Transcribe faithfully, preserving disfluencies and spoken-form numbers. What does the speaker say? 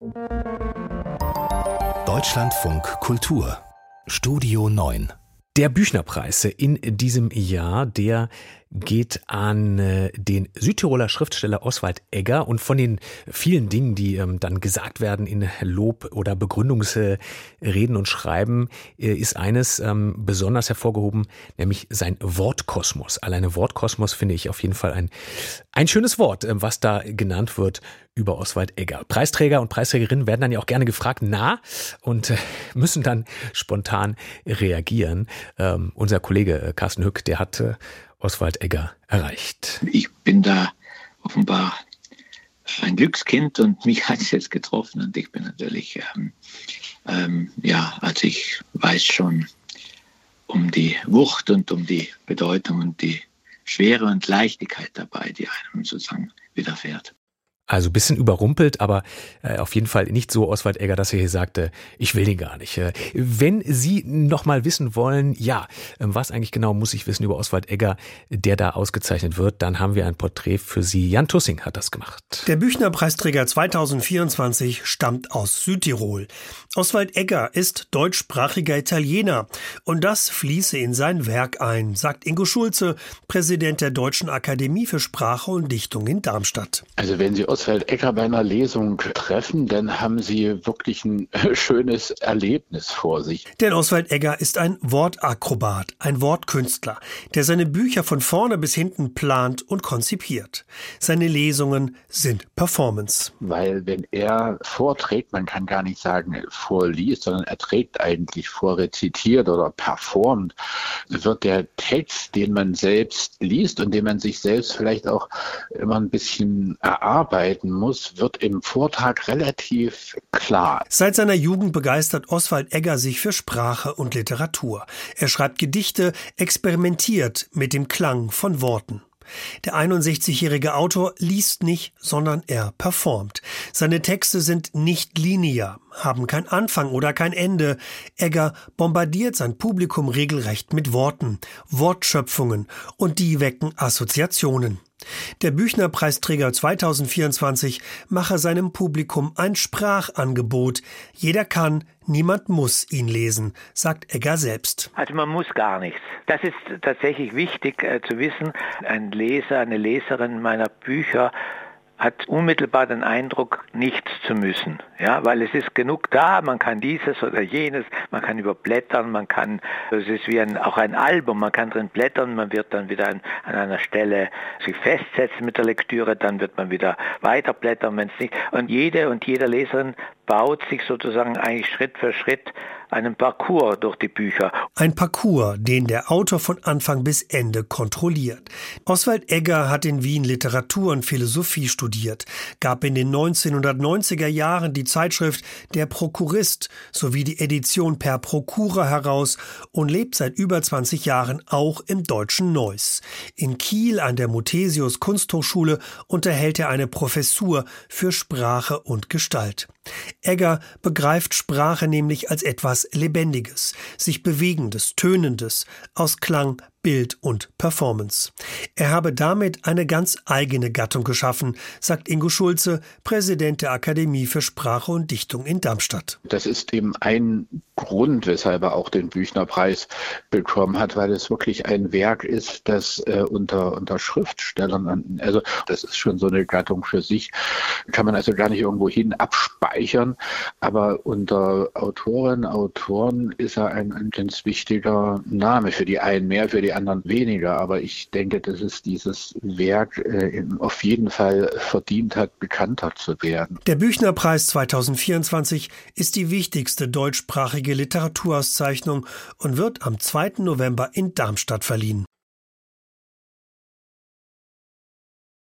Deutschlandfunk Kultur Studio neun. Der Büchnerpreis in diesem Jahr, der geht an äh, den Südtiroler Schriftsteller Oswald Egger, und von den vielen Dingen, die ähm, dann gesagt werden in Lob- oder Begründungsreden und Schreiben, äh, ist eines ähm, besonders hervorgehoben, nämlich sein Wortkosmos. Alleine Wortkosmos finde ich auf jeden Fall ein, ein schönes Wort, äh, was da genannt wird über Oswald Egger. Preisträger und Preisträgerinnen werden dann ja auch gerne gefragt, na, und äh, müssen dann spontan reagieren. Ähm, unser Kollege äh, Carsten Hück, der hat äh, Oswald Egger erreicht. Ich bin da offenbar ein Glückskind und mich hat es jetzt getroffen, und ich bin natürlich, ähm, ähm, ja, also ich weiß schon um die Wucht und um die Bedeutung und die Schwere und Leichtigkeit dabei, die einem sozusagen widerfährt. Also ein bisschen überrumpelt, aber äh, auf jeden Fall nicht so Oswald Egger, dass er hier sagte, ich will den gar nicht. Äh, wenn Sie noch mal wissen wollen, ja, äh, was eigentlich genau muss ich wissen über Oswald Egger, der da ausgezeichnet wird, dann haben wir ein Porträt für Sie. Jan Tussing hat das gemacht. Der Büchner-Preisträger zweitausendvierundzwanzig stammt aus Südtirol. Oswald Egger ist deutschsprachiger Italiener, und das fließe in sein Werk ein, sagt Ingo Schulze, Präsident der Deutschen Akademie für Sprache und Dichtung in Darmstadt. Also wenn Sie Oswald Egger bei einer Lesung treffen, dann haben Sie wirklich ein schönes Erlebnis vor sich. Denn Oswald Egger ist ein Wortakrobat, ein Wortkünstler, der seine Bücher von vorne bis hinten plant und konzipiert. Seine Lesungen sind Performance. Weil wenn er vorträgt, man kann gar nicht sagen vorliest, sondern er trägt eigentlich, vorrezitiert oder performt, wird der Text, den man selbst liest und den man sich selbst vielleicht auch immer ein bisschen erarbeitet, muss, wird im Vortrag relativ klar. Seit seiner Jugend begeistert Oswald Egger sich für Sprache und Literatur. Er schreibt Gedichte, experimentiert mit dem Klang von Worten. Der einundsechzigjährige Autor liest nicht, sondern er performt. Seine Texte sind nicht linear, haben kein Anfang oder kein Ende. Egger bombardiert sein Publikum regelrecht mit Worten, Wortschöpfungen, und die wecken Assoziationen. Der Büchner-Preisträger zweitausendvierundzwanzig mache seinem Publikum ein Sprachangebot. Jeder kann, niemand muss ihn lesen, sagt Egger selbst. Also man muss gar nichts. Das ist tatsächlich wichtig äh, zu wissen. Ein Leser, eine Leserin meiner Bücher hat unmittelbar den Eindruck, nichts zu müssen. Ja, weil es ist genug da, man kann dieses oder jenes, man kann überblättern, man kann, es ist wie ein, auch ein Album, man kann drin blättern, man wird dann wieder an, an einer Stelle sich festsetzen mit der Lektüre, dann wird man wieder weiterblättern, wenn es nicht. Und jede und jeder Leserin baut sich sozusagen eigentlich Schritt für Schritt einen Parcours durch die Bücher. Ein Parcours, den der Autor von Anfang bis Ende kontrolliert. Oswald Egger hat in Wien Literatur und Philosophie studiert, gab in den neunzehnhundertneunziger Jahren die Zeitschrift Der Prokurist sowie die Edition Per Procura heraus und lebt seit über zwanzig Jahren auch im deutschen Neuss. In Kiel an der Muthesius Kunsthochschule unterhält er eine Professur für Sprache und Gestalt. Egger begreift Sprache nämlich als etwas Lebendiges, sich Bewegendes, Tönendes, aus Klang, Bild und Performance. Er habe damit eine ganz eigene Gattung geschaffen, sagt Ingo Schulze, Präsident der Akademie für Sprache und Dichtung in Darmstadt. Das ist eben ein Grund, weshalb er auch den Büchner-Preis bekommen hat, weil es wirklich ein Werk ist, das äh, unter, unter Schriftstellern, also das ist schon so eine Gattung für sich, kann man also gar nicht irgendwo hin abspeichern, aber unter Autorinnen, Autoren ist er ein, ein ganz wichtiger Name, für die einen mehr, für die anderen weniger, aber ich denke, dass es dieses Werk äh, auf jeden Fall verdient hat, bekannter zu werden. Der Büchner-Preis zweitausendvierundzwanzig ist die wichtigste deutschsprachige Literaturauszeichnung und wird am zweiten November in Darmstadt verliehen.